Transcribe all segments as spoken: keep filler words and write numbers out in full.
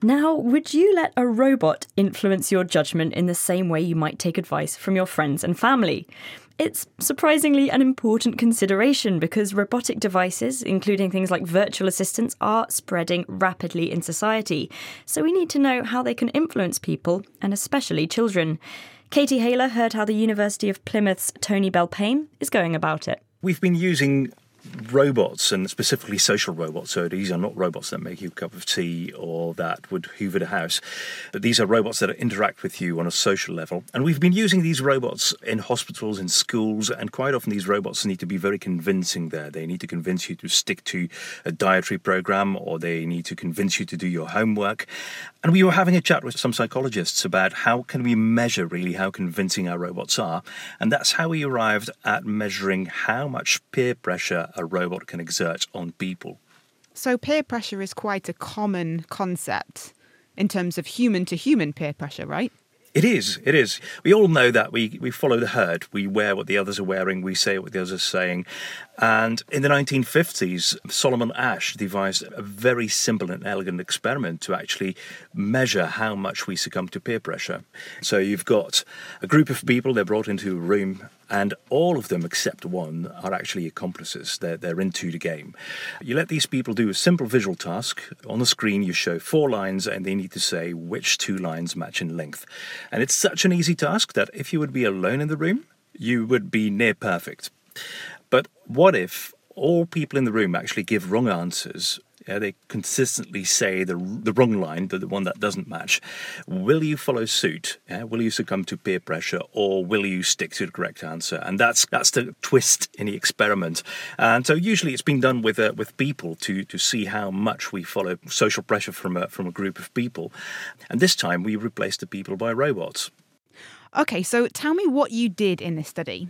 Now, would you let a robot influence your judgment in the same way you might take advice from your friends and family? It's surprisingly an important consideration because robotic devices, including things like virtual assistants, are spreading rapidly in society. So we need to know how they can influence people, and especially children. Katie Haylor heard how the University of Plymouth's Tony Belpaime is going about it. We've been using robots, and specifically social robots, so these are not robots that make you a cup of tea or that would hoover the house, but these are robots that interact with you on a social level. And we've been using these robots in hospitals, in schools, and quite often these robots need to be very convincing there. They need to convince you to stick to a dietary program, or they need to convince you to do your homework. And we were having a chat with some psychologists about how can we measure really how convincing our robots are, and that's how we arrived at measuring how much peer pressure a robot can exert on people. So peer pressure is quite a common concept in terms of human-to-human peer pressure, right? It is, it is. We all know that we, we follow the herd. We wear what the others are wearing, we say what the others are saying. And in the nineteen fifties, Solomon Asch devised a very simple and elegant experiment to actually measure how much we succumb to peer pressure. So you've got a group of people, they're brought into a room, and all of them except one are actually accomplices. They're, they're into the game. You let these people do a simple visual task. On the screen you show four lines and they need to say which two lines match in length. And it's such an easy task that if you would be alone in the room, you would be near perfect. But what if all people in the room actually give wrong answers? Yeah, they consistently say the the wrong line, the, the one that doesn't match. Will you follow suit? Yeah? Will you succumb to peer pressure, or will you stick to the correct answer? And that's that's the twist in the experiment. And so usually it's been done with uh, with people to to see how much we follow social pressure from a, from a group of people. And this time we replaced the people by robots. Okay, so tell me what you did in this study.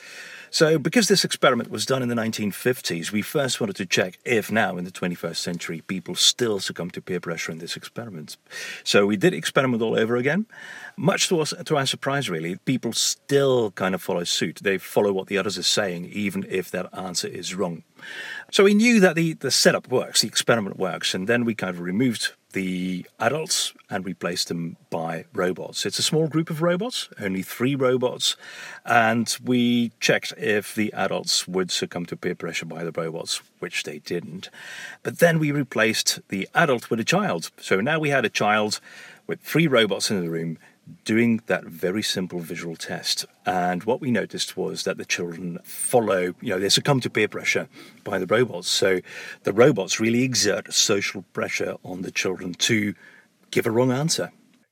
So because this experiment was done in the nineteen fifties, we first wanted to check if now in the twenty-first century people still succumb to peer pressure in this experiment. So we did experiment all over again. Much to, us, to our surprise, really, people still kind of follow suit. They follow what the others are saying, even if that answer is wrong. So we knew that the, the setup works, the experiment works, and then we kind of removed the adults and replaced them by robots. It's a small group of robots, only three robots, and we checked if the adults would succumb to peer pressure by the robots, which they didn't. But then we replaced the adult with a child. So now we had a child with three robots in the room doing that very simple visual test. And what we noticed was that the children follow, you know, they succumb to peer pressure by the robots. So the robots really exert social pressure on the children to give a wrong answer.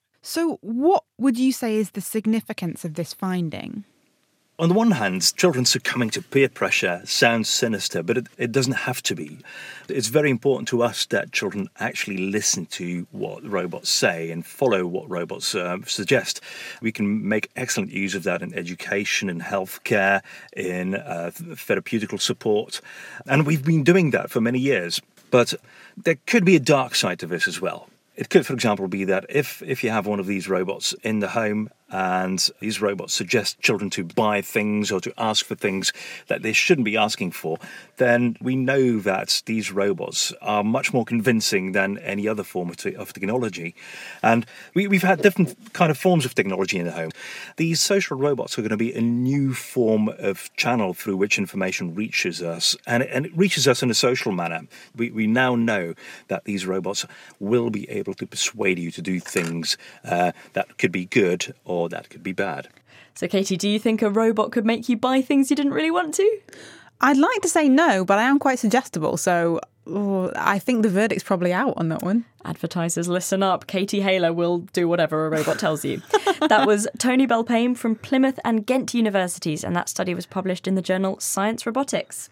So what would you say is the significance of this finding? On the one hand, children succumbing to peer pressure sounds sinister, but it, it doesn't have to be. It's very important to us that children actually listen to what robots say and follow what robots uh, suggest. We can make excellent use of that in education, in healthcare, in uh, therapeutical support. And we've been doing that for many years. But there could be a dark side to this as well. It could, for example, be that if, if you have one of these robots in the home and these robots suggest children to buy things or to ask for things that they shouldn't be asking for, then we know that these robots are much more convincing than any other form of, te- of technology. And we, we've had different kind of forms of technology in the home. These social robots are going to be a new form of channel through which information reaches us, and it, and it reaches us in a social manner. We, we now know that these robots will be able to persuade you to do things uh, that could be good or that could be bad. So, Katie, do you think a robot could make you buy things you didn't really want to? I'd like to say no, but I am quite suggestible, so oh, I think the verdict's probably out on that one. Advertisers, listen up. Katie Haylor will do whatever a robot tells you. That was Tony Belpaime from Plymouth and Ghent universities, and that study was published in the journal Science Robotics.